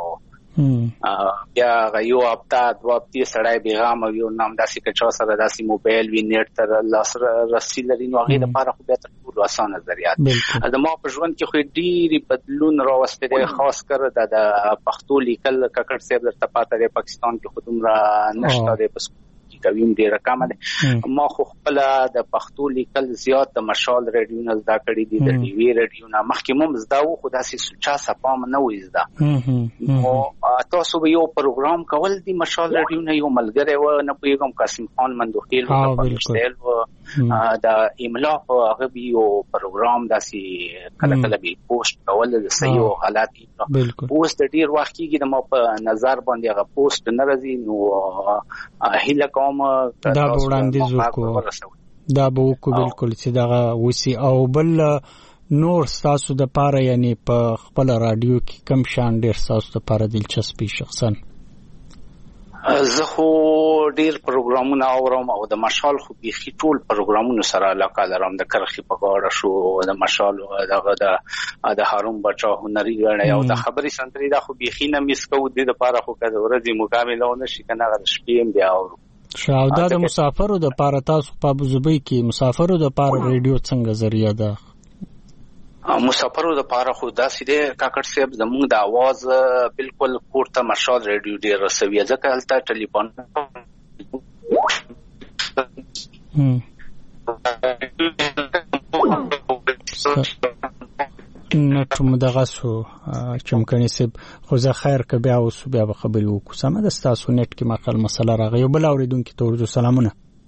بیا یو هفته 2 هفتې سړی بیغام او یو نام داسې کچا سره داسې موبایل وی نیټ تر لاس رسي لري نو هغه لپاره خو به تر ټولو اسانه ذریعہ ده. ما په ژوند کې خو ډېری بدلون راوستي دي، خاص کر د پښتو لیکل کاکړ صاحب درته پاته دی پاکستان کې خودم را نشته دی بس کوي ډیره کم ده. ما خو خپل د پښتو لیکل زیات د مشال رادیو نه زده کړی دي، د ټي وي رادیو نه مخکې مم زده و خو داسې سوچا صفام نه وې زده. نو تاسو به یو پروګرام کول دي مشال رادیو نه یو ملګری و نه پوهیږم قاسم خان مندوخیل و پاکستان و د املا په هغه یو پروګرام داسې کله کله به پوسټ کول د صحیح او غلط پوسټ ډیر وخت کېږي د ما په نظر باندې هغه پوسټ نه راځي. نو هیله کوم دا وړاندیز وکړو بالکل چې دا وسی او بل نور تاسو د پاره یعنی په خپل رادیو کې کم شان ډیر تاسو د پاره دلچسپي شخصا زه خو ډیر پروګرامونه اورم او د مشال خو بيخي ټول پروګرامونو سره علاقه لرم. د کرخي په غاړه شو د مشال دغه د هارون بچا هنري غړې او د خبري سنتري دا خو بيخي نه میس کو د لپاره خو کده ورځي مکملونه شي کنه غل شپې بیا اورو. شاودا د مسافرو د پاره تاسو په ابوظبي کې مسافرو د پاره ریډیو څنګه ذریعہ ده؟ مسافرو د پاره خو داسې دی کاکړ صاحب زموږ د आवाज بالکل کوړه مشال ریډیو ډیر رسوي ځکه هلته ټلیفون نټ مدغه سو چمکني سب خو زه خیر ک بیا اوس بیا به خبري وکړو. سم د تاسو نت کې مخال مسله راغی بل اوریدونکو ته ورته سلامونه.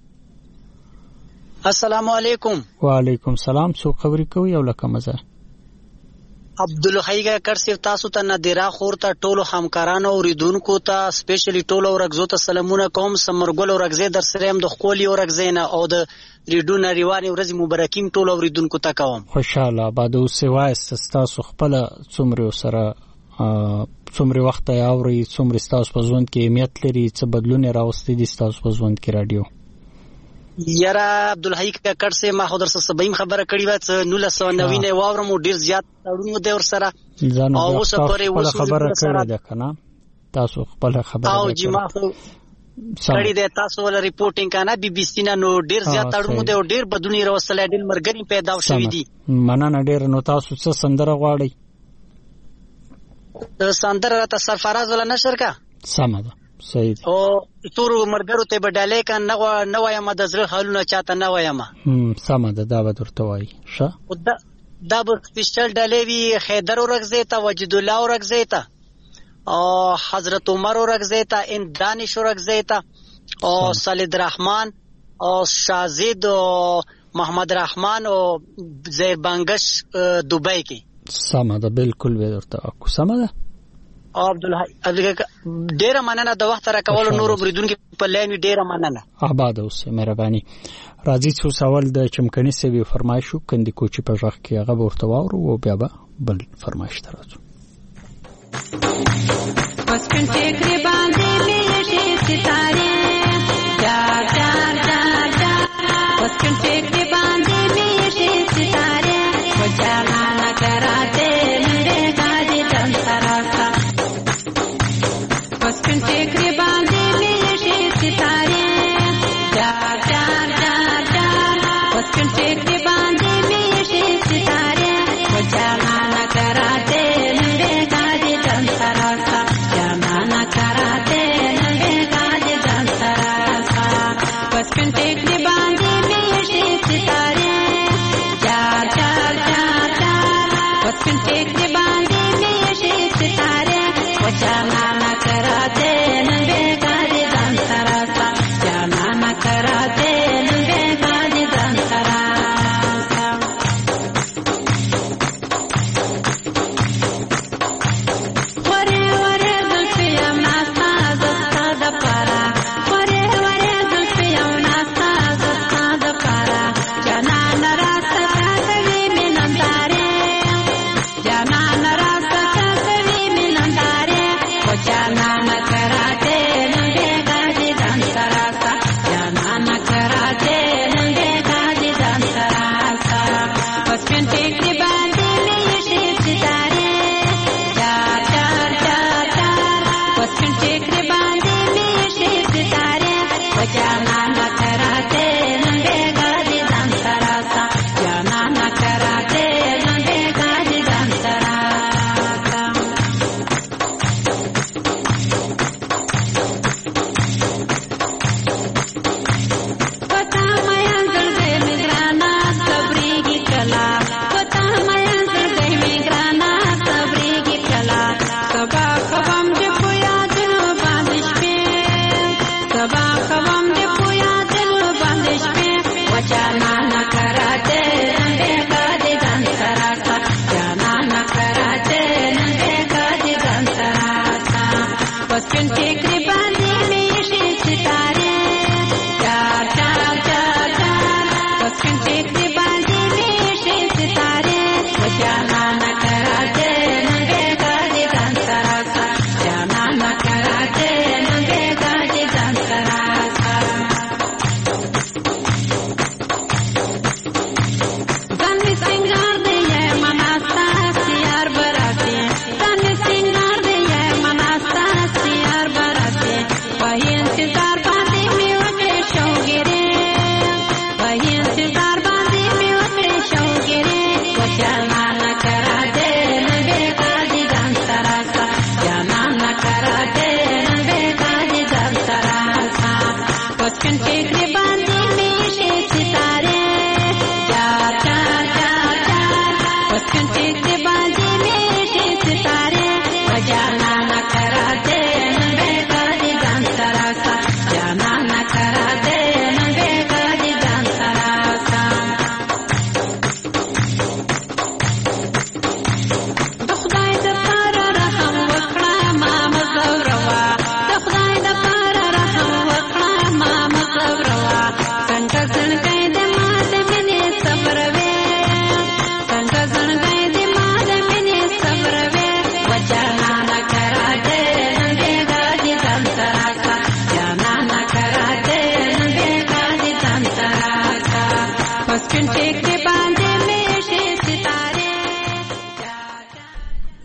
السلام علیکم. وعلیکم السلام. څو خبري کوي او لکه مزه عبدالحی کرسیف تاسو ته نادرا خور ته ټولو همکارانو اوریدونکو ته سپیشلی ټولو ورغزو ته سلامونه کوم. سمرګل ورغزې در سره هم د خولي ورغزې نه او د ریډیو نریواني ورځ مبارکیم ټولو اوریدونکو ته کوم. خوشاله بعد اوس وایس تاسو خپل څومره سره څومره وخت یې اوري څومره تاسو په ژوند کې اهمیت لري څه بدلون راوستي دي تاسو په ژوند کې رادیو؟ یاره عبدالحی ککړ سه ما خو در سره سبایم خبره کړی و 1990 واورم ډیر زیات تړون دی ور سره او اوس پرې خبره کړی ده کنه تاسو خپل خبره او جما کړی ده تاسو ول ریپورټینګ کنه بي بي سي نو ډیر زیات تړون دی او ډیر بدونی راوستل ډیر مرګنی پیدا شوې دي. مننه ډیر. نو تاسو څه سندره غواړئ؟ سندره راته سرفراز ولا نشر کا سم ده صحیح ده. او تور مرګرو ته بداله ک نه وایم د زړه حالونه چاته نه وایم. سم ده دا به درته وای شه دا به سپیشل ډالې وی خیدر ورغزې ته وجد الله ورغزې ته او حضرت عمر ورغزې ته ان دانش ورغزې ته او صالح رحمان او شازید او محمد رحمان او زیر بنگش دبی کې. سم ده بالکل به درته کو. سم ده عبدالحی ډیره مننه د وخت را کول نور بریدونکو په لین ډیره مننه. آباد اوسه مهرباني. راځي څو سوال د چمکني سوي فرمایشو کندي کوچی په ځخ کې هغه ورته واورو او بیا به بل فرمایش ترازو. بس کنټه کې باندې لې ستاره جا جا جا جا بس کنټه کې باندې لې ستاره وجانا نہ کراتے لڑے گاجی تن سراسا بس کنٹے کے باندے میرے ستارے جا جا جا جا بس کنٹے کے باندے میرے ستارے وجانا نہ کراتے لڑے گاجی تن سراسا جانا نہ کراتے لڑے گاجی تن سراسا بس کنٹے کے باندے میرے ستارے جا جا جا بس کنٹے کے باندے میرے ستارے وجانا نہ کراتے لڑے گاجی تن سراسا جانا نہ کراتے لڑے گاجی تن سراسا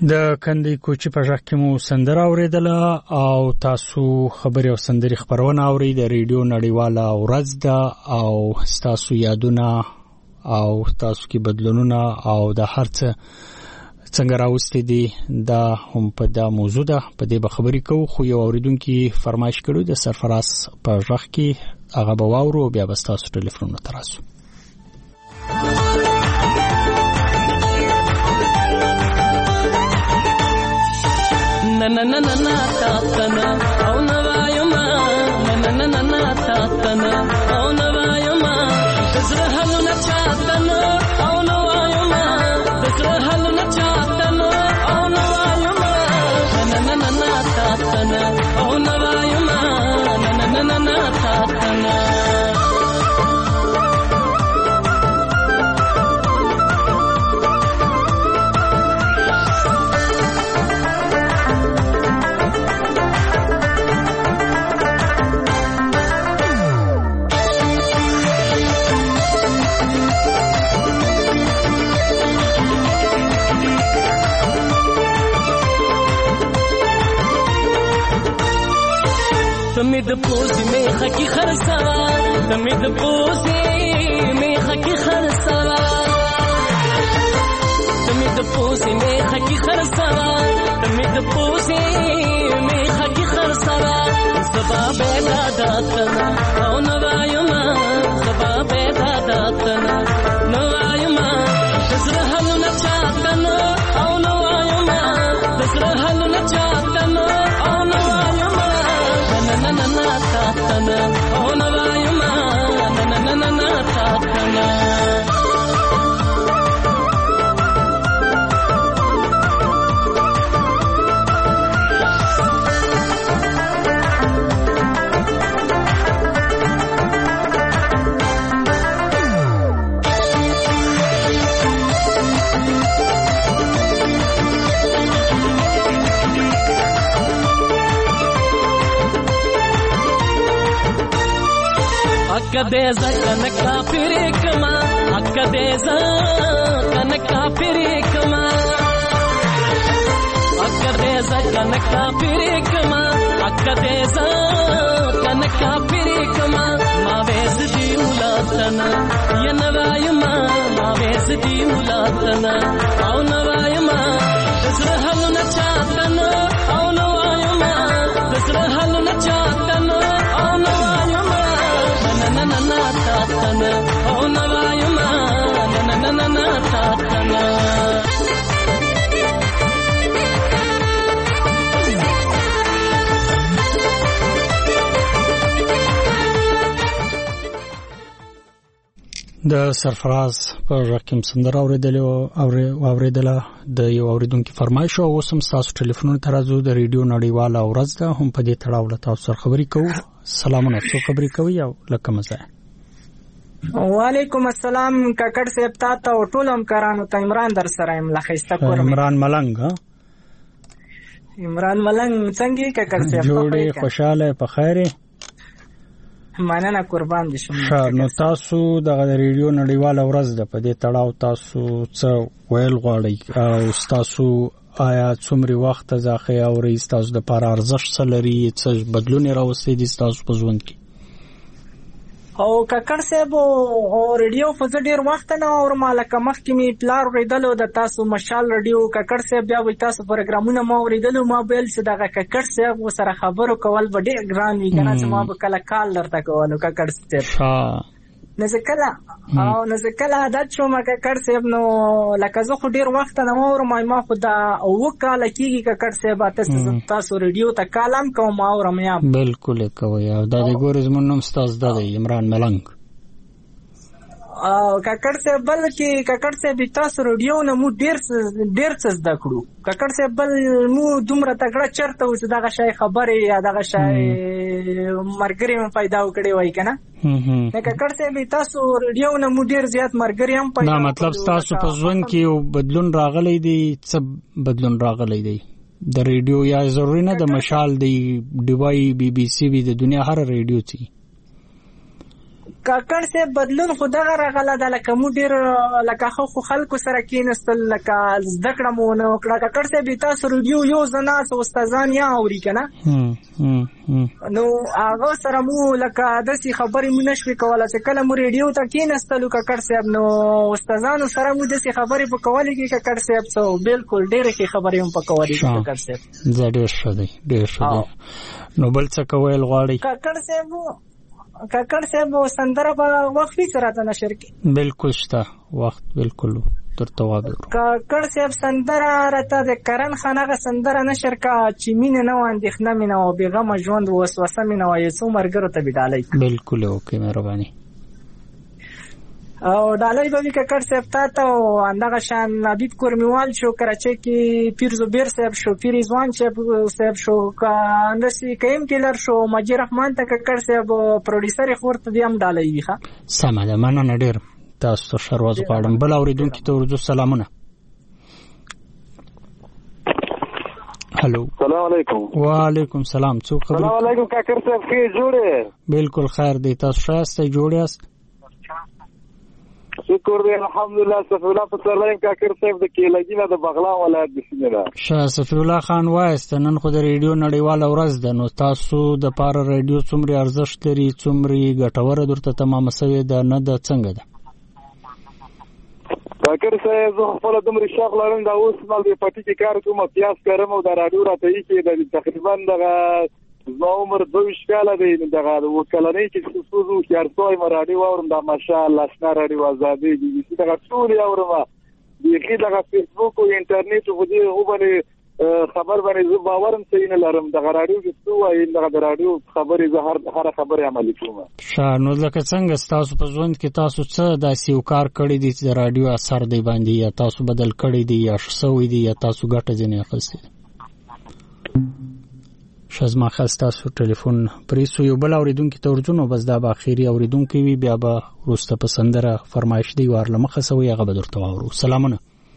د کندې کوچي په ژغ کې مو سندره اوریدله او تاسو خبرې او سندري خبرونه اوري د ریډیو نړیواله ورځ ده او تاسو یادونه او تاسو کې بدلونونه او د هرڅه څنګه راوستي دي دا هم په دا موضوع ده په دې به خبرې کوو خو یو اوریدونکو فرمایش کړو د سرفراز په ژغ کې هغه به واورو بیا به تاسو ټلیفون تراسو na na na na na ta ta na au na vayuma na na na na na ta ta na au na vayuma tazra halu na cha ta na au na vayuma tazra halu na cha ta na au na vayuma na na na na ta ta na au na vayuma na na na na ta ta na تمید پوزی میخه کی خرسوا تمید پوزی میخه کی خرسوا تمید پوزی میخه کی خرسوا تمید پوزی میخه کی خرسوا زبا بیدا داتنا او نوایما زبا بیدا داتنا نوایما تزره حلو نچاتنا او نوایما تزره حلو نچاتنا او نوایما na na na ta ta na oh na vayuma na na na na ta ta na Akadeza kanaka pirikama Akadeza kanaka pirikama Akadeza kanaka pirikama Akadeza kanaka pirikama Ma vezdi ulatana Ya navayuma Ma vezdi ulatana Au navayuma Tazra halu na chatana Au navayuma Tazra halu na chatana Au navayuma na na na ta ta na oh na vayuma na na na na ta ta na د سرفراز په رقم سندره اوریدله د یو اوریدونکو فرمایش او اوس هم تاسو ټلیفون ته راځو د ریډیو نړیواله ورځ ده هم په دې تړاو له تاسو سره خبرې کوو سلامونه څو خبرې کوي او لکه مزه وعلیکم السلام کاکړ صاحب تاسو او ټول همکارانو ته عمران در سره یم لخيسته کورم عمران ملنګ څنګه کاکړ صاحب جوړې خوشاله په خیره مننه قربان دي شم نو تاسو د ریډیو نړیواله ورځ ده په دې تړاو تاسو څه ویل غواړئ او تاسو آیا څومره وخت ځاخه او رئیس تاسو د پاره ارزښت سلري څه بدلون راوستي دي تاسو په ژوند کې او کاکړ صاحب او ریډیو په ډیر وخت نه اور مالک مخکې می پلار ریډلو د تاسو مشال ریډیو کاکړ صاحب بیا وي تاسو پروګرامونه ما ریډلو ما بیل څه دغه کاکړ صاحب سره خبرو کول به ډیر ګران وي کنه چې ما به کله کال درته کولو کاکړ صاحب نه ځکه عادت شوم کاکړ صاحب نو لکه زه خو ډیر وخت نه اور ما خدا او کال کېږي کاکړ صاحب تاسو ریډیو ته کالم کوم اور میا بالکل کوي او د دې ګورز مون نوم تاسو د عمران ملنګ کاکړ صاحب بلکې کاکړ صاحب تاسو ریډیو نه مو ډیر څه زده کړو کاکړ صاحب بل مو دومره تګړه چرته اوس دغه شای خبره یا دغه شای مرګري هم پیدا وکړي وای کنه نه کاکړ صاحب تاسو ریډیو نه مو ډیر زیات مرګري هم پیدا دا مطلب تاسو په ژوند کې بدلون راغلی دی څه بدلون راغلی دی د ریډیو یا ضروري نه د مشال دی ډیوای بي بي سي وی د دنیا هر ریډیو چی کاکړ صاحب بدلون خو دغه راغله ده، لکه مو ډېر لکه خو خلکو سره کېناستل، لکه زده کړه مو ونه وکړه. کاکړ صاحب تاسو ریډیو یو ځه استادان یا اوري که نه، نو هغه سره مو لکه داسې خبرې مو نه شوې کولی چې کله مو ریډیو ته کېناستلو کاکړ صاحب، نو استادانو سره مو داسې خبرې په کولې کې کاکړ صاحب څه بالکل ډېرې ښې خبرې هم په کولې کې کاکړ صاحب. ډېر ښه دی، ډېر ښه دی. نو بل څه کویل غواړئ؟ کاکړ صاحب سندره په وخت سره ته نشر کی بالکل شته وخت بالکل ترته وادو. کاکړ صاحب سندره راته د کرن خانغه سندره نشر کا چې مين نه واندښنه مين او بیغمه ژوند وسوسه مين او یسو مرګرو ته بدالای. بالکل اوکې مهرباني. او ډالۍ به وی کاکړ صاحب ته او اندغه شان عبید کورمیوال شو کراچۍ کې پیر زبیر صاحب شو، پیر رضوان صاحب شو، اندسی کیم کلر شو، مجید رحمان ته کاکړ صاحب پروډوسر خورته دی هم ډالۍ وی ښه. سمه ده، مننه ډېر. تاسو ته شروع غواړم. بل اوریدونکو ته ورځو سلامونه. هلو السلام علیکم. وعلیکم السلام. څوک خبرې؟ السلام علیکم کاکړ صاحب، ښه جوړه؟ بالکل خیر دی. تاسو ښه یاست؟ جوړ یاست؟ شکر دی الحمدلله. صفی الله په سرلایم کاکړ صاحب د کېلګي نه د بغلان ولایت د سیمه ده. شاه صفی الله خان وایست نن خو د ریډیو نړیواله ورځ ده، نو تاسو د پاره ریډیو څومره ارزښت لري، څومره ګټوره درته تمامه سوې ده نه ده، څنګه ده؟ کاکړ صاحب زه خپل دومره شوق لرم دا اوس مال د پټي کې کار کوم، پیاس کارم او د رادیو راته یې کې د تقریبا دغه زما عمر 22 کاله دی، دغه وکلنۍ چې سوزو کارتوي مرادي واورم دا ماشاءالله سنا رادیو آزادي دي دغه ټول اورم دغه دغه فیسبوک او انټرنیټ او دې هو باندې خبر باندې زه باورم چې نه لرم دغه رادیو کې څو وایي دغه رادیو خبرې زه هر خبره عملي کوم. نو لکه څنګه تاسو په ژوند کې تاسو څه داسې یو کار کړی دی چې د رادیو اثر دی باندې یا تاسو بدل کړی دی یا شوی دی یا تاسو ګټه ځنې اخیستې؟ شزما خاص ټلیفون پریسو یو بل اوریدونکو ته ورځو، بس دا به اخیری اوریدونکو وي، بیا به وروسته په سندره فرمایش دی ورله مخه سوی هغه به درته واورو. سلامونه.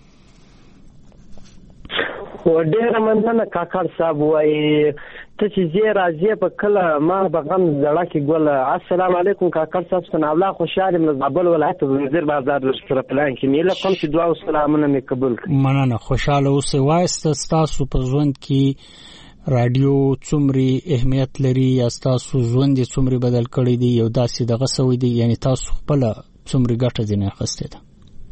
ډېر مننه کاکړ صاحب، وایي ته چې زه راځي په کله ما بغم زړه کې ګل. السلام علیکم کاکړ صاحب، ثنا الله خوشاله من زابل ولایت وزیر بازار سره پلان کې نیله کوم چې دعا او سلامونه مې قبول کړئ. مننه، خوشاله اوسئ. وایست تاسو په ژوند کې رادیو څومره اهمیت لري یا تاسو ژوند یې څومره بدل کړی دی یو داسې دغه سوی دی، یعنی تاسو خپل څومره ګټه ځنې اخیستې ده؟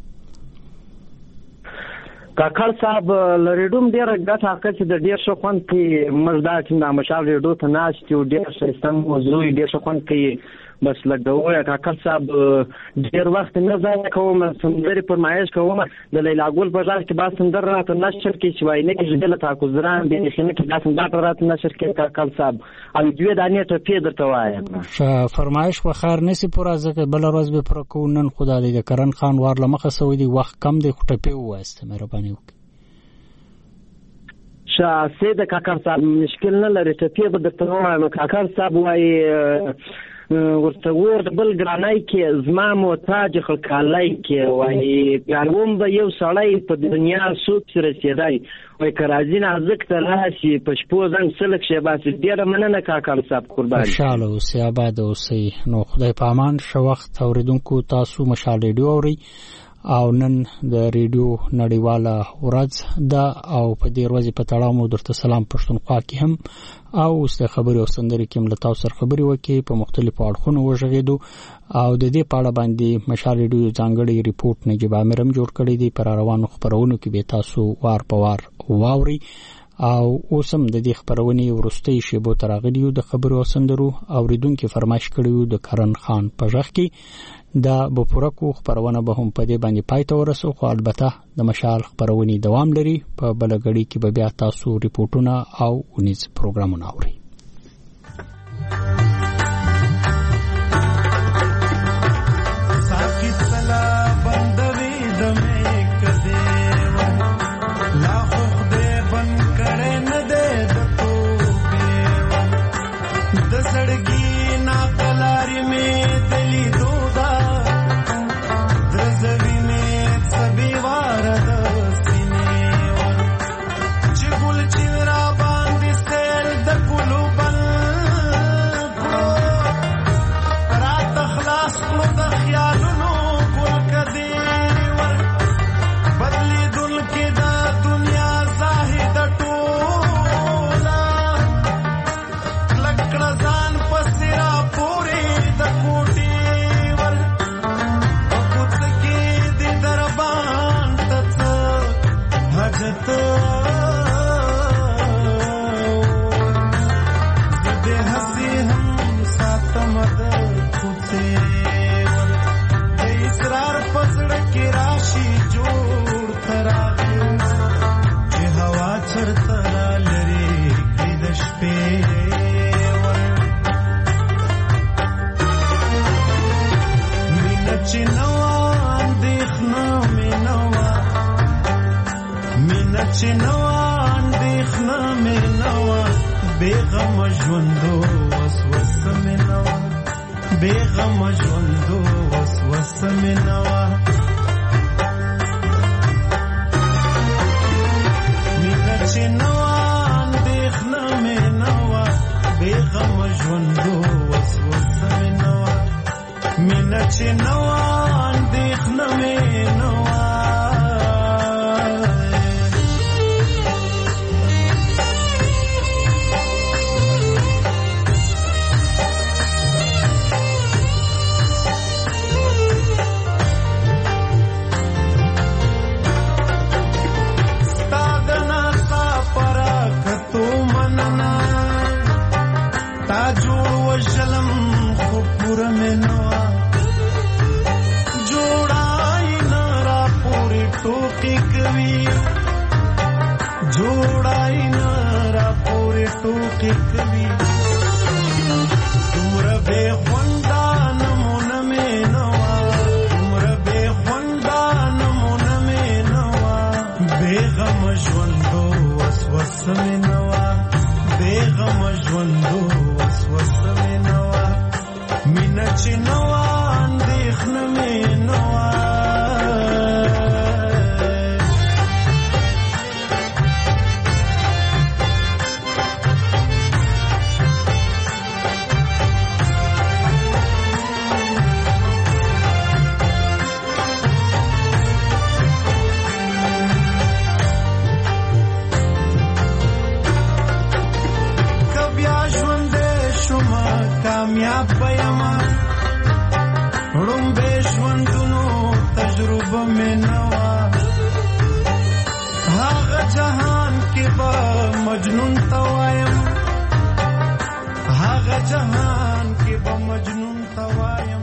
کاکړ صاحب لریډوم ډېر ګټه اخیستې ده، ډېر ښه خوند کوي. موږ دا چې د مشال ریډیو ته ناست یو ډېر ښایسته موضوع ډېر ښه خوند کوي. بس لګوي کاکړ صاحب ډېر وخت نه ځای کوم، سندرې فرمایش کوم د لیلا ګل په ځای کې با سندر راته نشر کې چې وای نه کې دله تاکو زران به خنه کې دا سندر راته نشر کې کاکړ صاحب او دوی دانې ته پیډ درته وایم. فرمایش په خیر نسی پورا ځکه بل ورځ به پر کو نن خدا دې کرن خان وار لمخه سوي دی وخت کم دی خټه په واسطه مهرباني وکړه. سید کاکړ صاحب مشکل نه لري ته پیډ درته وایم. کاکړ صاحب وای ورته ور بل ګرانای کې زما محتاج خلکالای کې وایي ګاروم به یو سړی په دنیا سوت رسیدای وای کرازین ازک ته راشي په شپو زنګ سلک شي باسي. ډیره مننه کاکړ صاحب، قربان. خوشاله اوسئ، آباد اوسئ. نو خدای په امان. شو وخت اوریدونکو تاسو مشال ریډیو اوري او نن د ریډیو نړیواله ورځ ده او په دې ورځ په تړاو مو درته سلام پښتونخوا کې هم او اوس د خبرې او سندرې کې مل تاسو سره خبرې وکړي په مختلفو اړخونو وژغېدو او د دې په اړه باندې مشال ریډیو ځانګړی ریپورت نجیب عامر هم جوړ کړی دی. پر روانو خبرونو کې به تاسو وار په وار واوري او اوسم د دې خبرونې ورستۍ شیبو تراغلیو د خبرو او سندرو اوریدونکو فرمایش کړیو د کرن خان په ژغ کې دا به پوره کو خبرونه به هم په دې باندې پای ته ورسو. خو البته د مشال خبرونې دوام لري، په بلګړی کې به بیا تاسو ریپورتونه او ونیز پروګرامونه اورئ. Gul chira band sel da kulu چنوا اندېښنه مې نه وه مینه چې نه وه اندېښنه مې نه وه بېغمه ژوندو وسوسه مې نه وه بېغمه ژوندو وسوسه مې نه وه مینه چې نه وه اندېښنه مې نه وه بېغمه ژوندو وسوسه مې نه وه مینه چې نه وه اندېښنه مې نه وه وشلم خو پوره مې نه وه جوړای نه را پورې ټوکې کوي جوړای نه را پورې ټوکې کوي دومره بې خونده نمونه مې نه وه دومره بې خونده نمونه مې نه وه بېغمه ژوندو وسوسه مې نه وه بېغمه ژوندو وسوسه مې نه وه مینه چې نه وه اندېښنه مې نه وه کامیاب بېما ړومبې ژوندونو تجربه مې نه وه هغه جهان کې به مجنون ته وایم هغه جهان کې به مجنون ته وایم